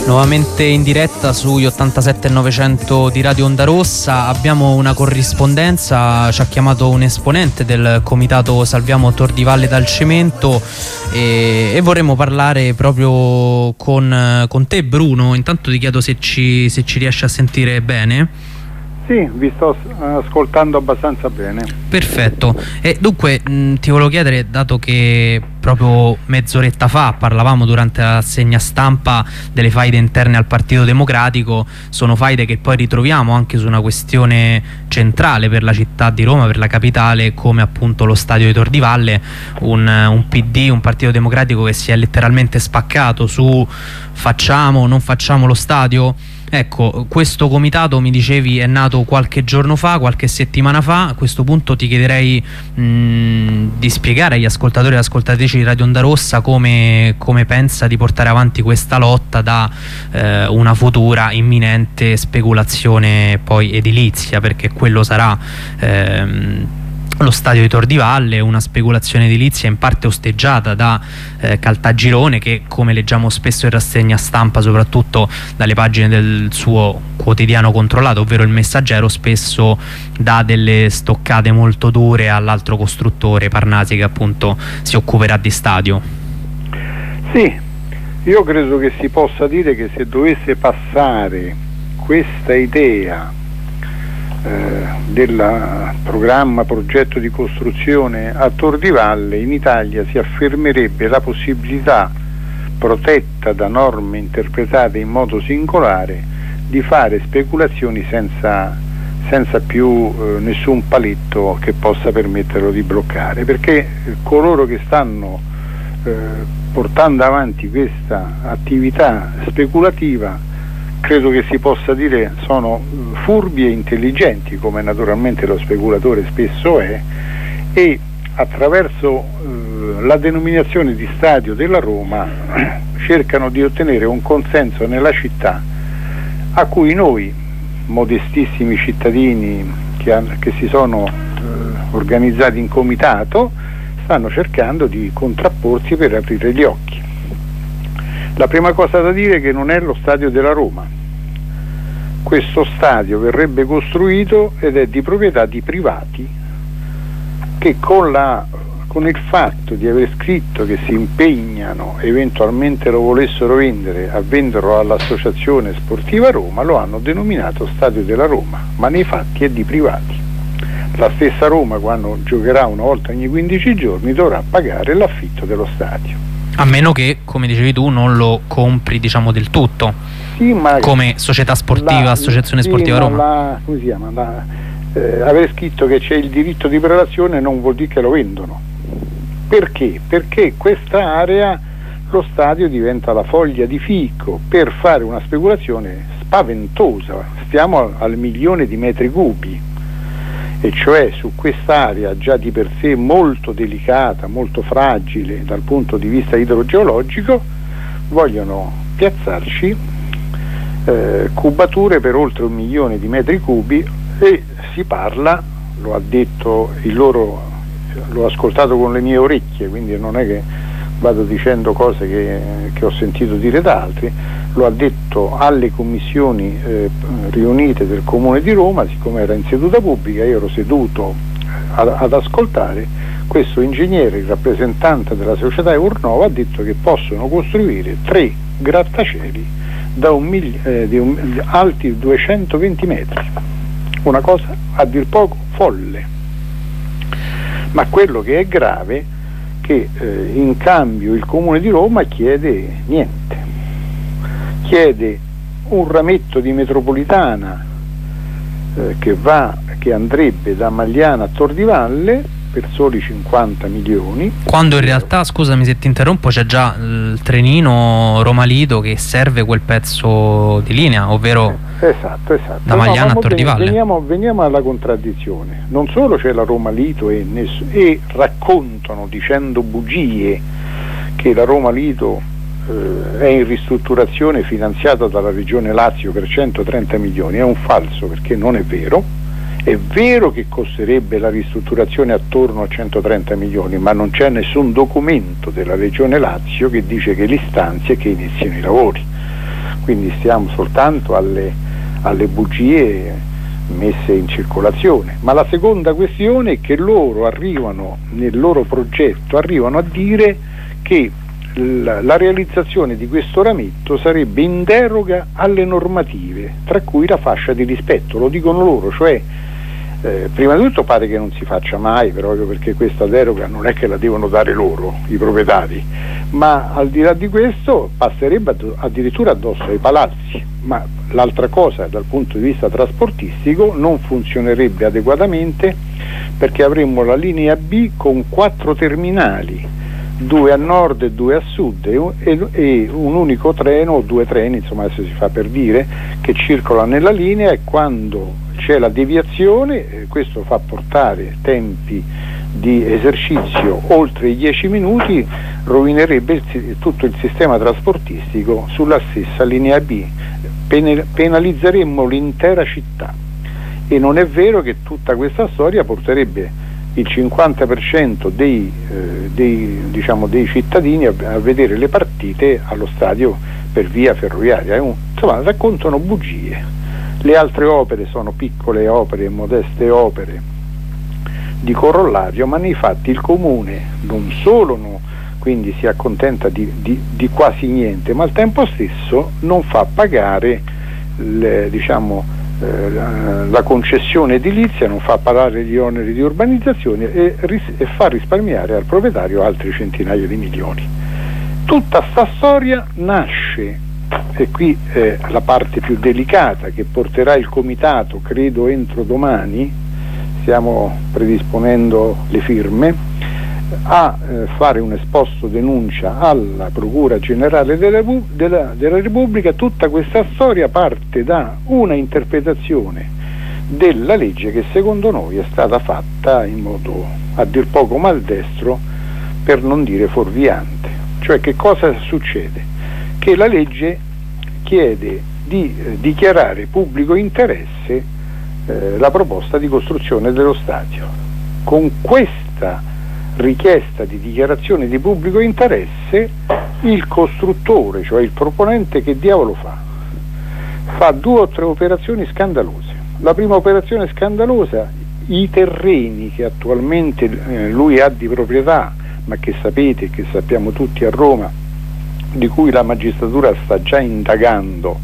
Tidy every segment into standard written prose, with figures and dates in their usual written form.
Nuovamente in diretta sugli 87.900 di Radio Onda Rossa. Abbiamo una corrispondenza, ci ha chiamato un esponente del comitato Salviamo Tor di Valle dal Cemento e vorremmo parlare proprio con te, Bruno. Intanto ti chiedo se ci riesci a sentire bene. Sì, vi sto ascoltando abbastanza bene. Perfetto. E dunque ti volevo chiedere, dato che proprio mezz'oretta fa parlavamo durante la rassegna stampa delle faide interne al Partito Democratico, sono faide che poi ritroviamo anche su una questione centrale per la città di Roma, per la capitale, come appunto lo stadio di Tor di Valle, un PD, un Partito Democratico che si è letteralmente spaccato su facciamo o non facciamo lo stadio. Ecco, questo comitato, mi dicevi, è nato qualche giorno fa, qualche settimana fa. A questo punto ti chiederei di spiegare agli ascoltatori e ascoltatrici di Radio Onda Rossa come pensa di portare avanti questa lotta da una futura imminente speculazione poi edilizia, perché quello sarà lo stadio di Tor di Valle, una speculazione edilizia in parte osteggiata da Caltagirone, che, come leggiamo spesso in rassegna stampa, soprattutto dalle pagine del suo quotidiano controllato, ovvero Il Messaggero, spesso dà delle stoccate molto dure all'altro costruttore, Parnasi, che appunto si occuperà di stadio. Sì, io credo che si possa dire che se dovesse passare questa idea del programma progetto di costruzione a Tor di Valle, in Italia si affermerebbe la possibilità, protetta da norme interpretate in modo singolare, di fare speculazioni senza più nessun paletto che possa permetterlo di bloccare, perché coloro che stanno portando avanti questa attività speculativa, credo che si possa dire, sono furbi e intelligenti, come naturalmente lo speculatore spesso è, e attraverso la denominazione di stadio della Roma cercano di ottenere un consenso nella città a cui noi, modestissimi cittadini che si sono organizzati in comitato, stanno cercando di contrapporsi per aprire gli occhi. La prima cosa da dire è che non è lo stadio della Roma. Questo stadio verrebbe costruito ed è di proprietà di privati che con il fatto di aver scritto che si impegnano, eventualmente lo volessero vendere, a venderlo all'Associazione Sportiva Roma, lo hanno denominato Stadio della Roma, ma nei fatti è di privati. La stessa Roma, quando giocherà una volta ogni 15 giorni, dovrà pagare l'affitto dello stadio. A meno che, come dicevi tu, non lo compri, diciamo, del tutto. Sì, ma come società sportiva, associazione sportiva Roma. Come si chiama? Aver scritto che c'è il diritto di prelazione non vuol dire che lo vendono. Perché? Perché questa area, lo stadio diventa la foglia di fico per fare una speculazione spaventosa. Stiamo al 1.000.000 di metri cubi, e cioè su quest'area già di per sé molto delicata, molto fragile dal punto di vista idrogeologico, vogliono piazzarci cubature per oltre 1.000.000 di metri cubi, e si parla, lo ha detto l'ho ascoltato con le mie orecchie, quindi non è che vado dicendo cose che ho sentito dire da altri, lo ha detto alle commissioni riunite del Comune di Roma, siccome era in seduta pubblica, io ero seduto ad ascoltare. Questo ingegnere, il rappresentante della società Eurnova, ha detto che possono costruire 3 grattacieli alti 220 metri, una cosa a dir poco folle. Ma quello che è grave è che in cambio il Comune di Roma chiede niente, chiede un rametto di metropolitana che andrebbe da Magliana a Tor di Valle per soli 50 milioni. Quando in realtà, scusami se ti interrompo, c'è già il trenino Roma-Lido che serve quel pezzo di linea, ovvero esatto. da Magliana a Tor di Valle. Veniamo alla contraddizione. Non solo c'è la Roma-Lido e raccontano, dicendo bugie, che la Roma-Lido è in ristrutturazione finanziata dalla Regione Lazio per 130 milioni. È un falso, perché non è vero. È vero che costerebbe la ristrutturazione attorno a 130 milioni, ma non c'è nessun documento della Regione Lazio che dice che li stanzia e che iniziano i lavori. quindi stiamo soltanto alle bugie messe in circolazione. Ma la seconda questione è che loro arrivano, nel loro progetto, arrivano a dire che la realizzazione di questo rametto sarebbe in deroga alle normative, tra cui la fascia di rispetto, lo dicono loro, cioè prima di tutto pare che non si faccia mai, proprio perché questa deroga non è che la devono dare loro, i proprietari, ma al di là di questo passerebbe addirittura addosso ai palazzi. Ma l'altra cosa, dal punto di vista trasportistico, non funzionerebbe adeguatamente, perché avremmo la linea B con 4 terminali, 2 a nord e 2 a sud, e un unico treno o 2 treni, insomma adesso si fa per dire, che circolano nella linea, e quando c'è la deviazione questo fa portare tempi di esercizio oltre i 10 minuti, rovinerebbe tutto il sistema trasportistico sulla stessa linea B, penalizzeremmo l'intera città. E non è vero che tutta questa storia porterebbe il 50% dei cittadini a vedere le partite allo stadio per via ferroviaria. Insomma, raccontano bugie. Le altre opere sono piccole opere, modeste opere di corollario, ma nei fatti il comune non solo quindi si accontenta di quasi niente, ma al tempo stesso non fa pagare la concessione edilizia, non fa pagare gli oneri di urbanizzazione e fa risparmiare al proprietario altri centinaia di milioni. Tutta sta storia nasce, e qui è la parte più delicata, che porterà il comitato, credo entro domani, stiamo predisponendo le firme, a fare un esposto denuncia alla Procura Generale della Repubblica. Tutta questa storia parte da una interpretazione della legge che secondo noi è stata fatta in modo a dir poco maldestro, per non dire fuorviante. Cioè, che cosa succede? Che la legge chiede di dichiarare pubblico interesse la proposta di costruzione dello stadio. Con questa richiesta di dichiarazione di pubblico interesse, il costruttore, cioè il proponente, che diavolo fa? Fa 2 o 3 operazioni scandalose. La prima operazione scandalosa: i terreni che attualmente lui ha di proprietà, ma che sapete, che sappiamo tutti a Roma, di cui la magistratura sta già indagando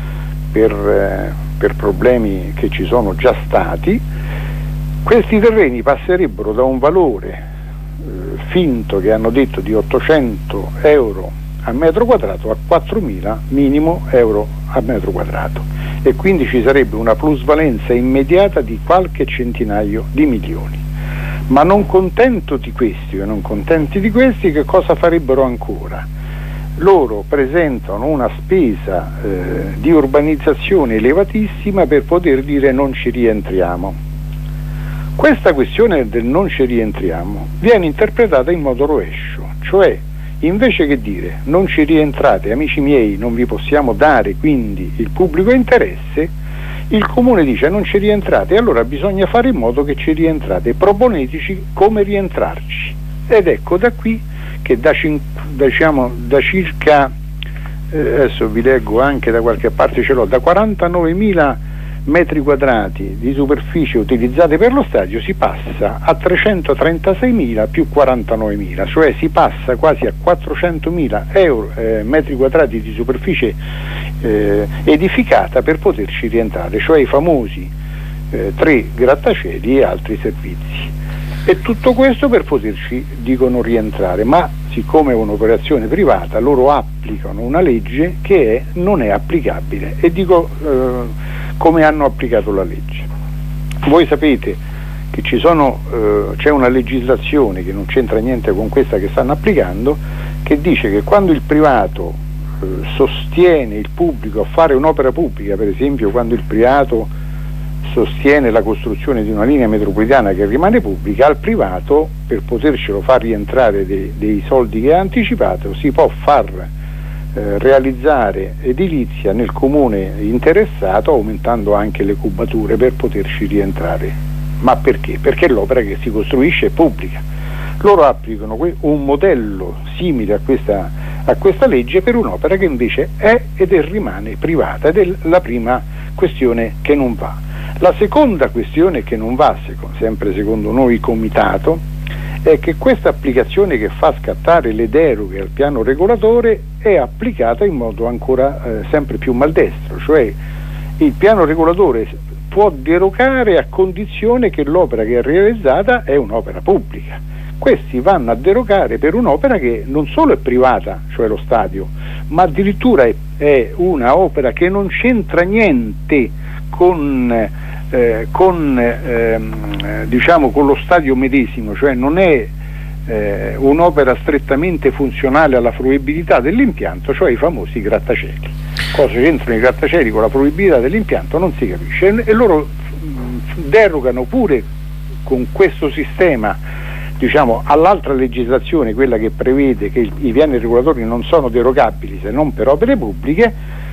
per problemi che ci sono già stati, questi terreni passerebbero da un valore finto, che hanno detto, di 800 euro a metro quadrato, a 4.000 minimo euro a metro quadrato, e quindi ci sarebbe una plusvalenza immediata di qualche centinaio di milioni. Ma non contenti di questi, che cosa farebbero ancora? Loro presentano una spesa di urbanizzazione elevatissima per poter dire non ci rientriamo. Questa questione del non ci rientriamo viene interpretata in modo rovescio, cioè invece che dire non ci rientrate amici miei, non vi possiamo dare quindi il pubblico interesse, il comune dice non ci rientrate, allora bisogna fare in modo che ci rientrate, proponeteci come rientrarci. Ed ecco da qui che da circa, adesso vi leggo anche da qualche parte, ce l'ho, da 49.000 metri quadrati di superficie utilizzate per lo stadio si passa a 336.000 più 49.000, cioè si passa quasi a 400.000 metri quadrati di superficie edificata per poterci rientrare, cioè i famosi 3 grattacieli e altri servizi. E tutto questo per poterci, dicono, rientrare, ma siccome è un'operazione privata loro applicano una legge che non è applicabile. E dico come hanno applicato la legge. Voi sapete che c'è una legislazione che non c'entra niente con questa che stanno applicando, che dice che quando il privato sostiene il pubblico a fare un'opera pubblica, per esempio quando il privato sostiene la costruzione di una linea metropolitana che rimane pubblica, al privato, per potercelo far rientrare dei soldi che ha anticipato, si può far realizzare edilizia nel comune interessato, aumentando anche le cubature per poterci rientrare. Ma perché? Perché l'opera che si costruisce è pubblica. Loro applicano un modello simile a a questa legge per un'opera che invece è ed rimane privata, ed è la prima questione che non va. La seconda questione che non va, sempre secondo noi comitato, è che questa applicazione che fa scattare le deroghe al piano regolatore è applicata in modo ancora sempre più maldestro, cioè il piano regolatore può derogare a condizione che l'opera che è realizzata è un'opera pubblica. Questi vanno a derogare per un'opera che non solo è privata, cioè lo stadio, ma addirittura è una opera che non c'entra niente con lo stadio medesimo, cioè non è un'opera strettamente funzionale alla fruibilità dell'impianto, cioè i famosi grattacieli. Cosa c'entrano i grattacieli con la fruibilità dell'impianto non si capisce, e loro derogano pure con questo sistema all'altra legislazione, quella che prevede che i piani regolatori non sono derogabili se non per opere pubbliche,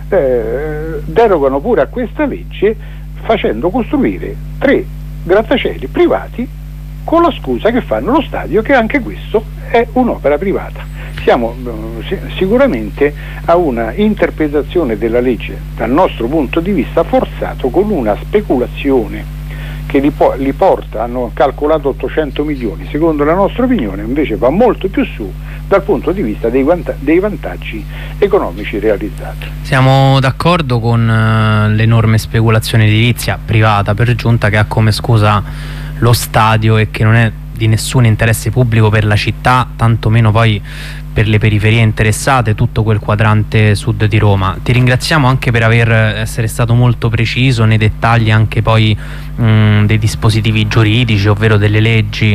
derogano pure a questa legge facendo costruire 3 grattacieli privati con la scusa che fanno lo stadio, che anche questo è un'opera privata. Siamo sicuramente a una interpretazione della legge dal nostro punto di vista forzato, con una speculazione che li porta, hanno calcolato 800 milioni, secondo la nostra opinione invece va molto più su dal punto di vista dei vantaggi economici realizzati. Siamo d'accordo con l'enorme speculazione edilizia privata per giunta, che ha come scusa lo stadio e che non è di nessun interesse pubblico per la città, tantomeno poi per le periferie interessate, tutto quel quadrante sud di Roma. Ti ringraziamo anche per essere stato molto preciso nei dettagli anche poi dei dispositivi giuridici, ovvero delle leggi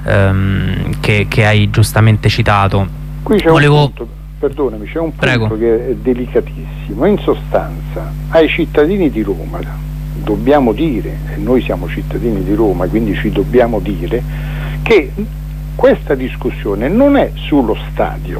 che hai giustamente citato. Qui c'è un punto, perdonami, c'è un punto che è delicatissimo. In sostanza, ai cittadini di Roma dobbiamo dire, e noi siamo cittadini di Roma, quindi ci dobbiamo dire, che questa discussione non è sullo stadio.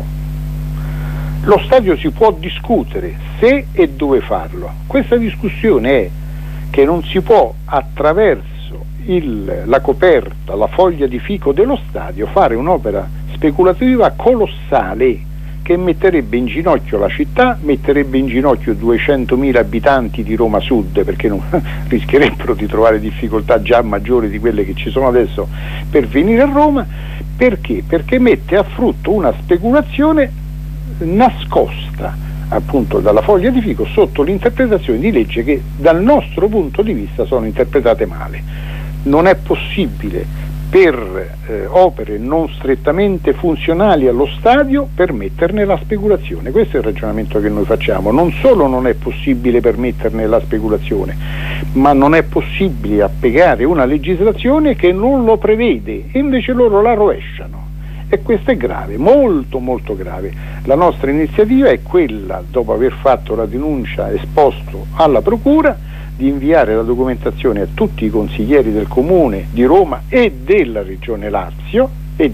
Lo stadio si può discutere se e dove farlo. Questa discussione è che non si può, attraverso la coperta, la foglia di fico dello stadio, fare un'opera speculativa colossale che metterebbe in ginocchio la città, metterebbe in ginocchio 200.000 abitanti di Roma Sud, perché rischierebbero di trovare difficoltà già maggiori di quelle che ci sono adesso per venire a Roma. Perché? Perché mette a frutto una speculazione nascosta appunto dalla foglia di fico sotto l'interpretazione di legge che dal nostro punto di vista sono interpretate male. Non è possibile per opere non strettamente funzionali allo stadio permetterne la speculazione. Questo è il ragionamento che noi facciamo. Non solo non è possibile permetterne la speculazione, ma non è possibile applicare una legislazione che non lo prevede, e invece loro la rovesciano. E questo è grave, molto molto grave. La nostra iniziativa è quella, dopo aver fatto la denuncia esposto alla Procura, di inviare la documentazione a tutti i consiglieri del Comune di Roma e della Regione Lazio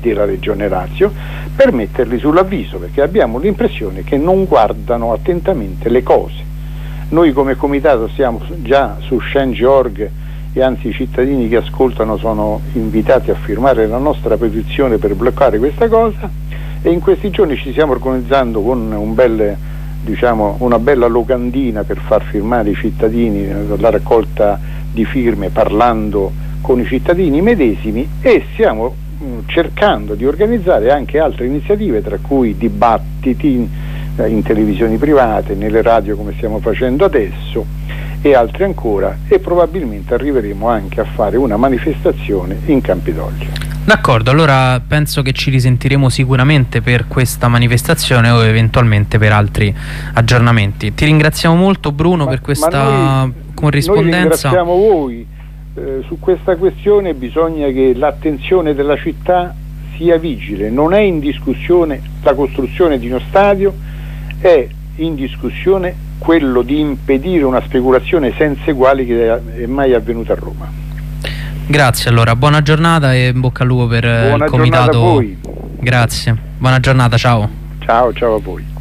per metterli sull'avviso, perché abbiamo l'impressione che non guardano attentamente le cose. Noi come comitato siamo già su Change.org, e anzi i cittadini che ascoltano sono invitati a firmare la nostra petizione per bloccare questa cosa, e in questi giorni ci stiamo organizzando con una bella locandina per far firmare i cittadini, la raccolta di firme parlando con i cittadini medesimi, e stiamo cercando di organizzare anche altre iniziative, tra cui dibattiti in televisioni private, nelle radio come stiamo facendo adesso, e altre ancora, e probabilmente arriveremo anche a fare una manifestazione in Campidoglio. D'accordo, allora penso che ci risentiremo sicuramente per questa manifestazione o eventualmente per altri aggiornamenti. Ti ringraziamo molto, Bruno, per questa corrispondenza. Noi ringraziamo voi. Su questa questione bisogna che l'attenzione della città sia vigile. Non è in discussione la costruzione di uno stadio, è in discussione quello di impedire una speculazione senza eguali che è mai avvenuta a Roma. Grazie, allora buona giornata e in bocca al lupo per il comitato. Buona giornata a voi. Grazie, buona giornata, ciao. Ciao a voi.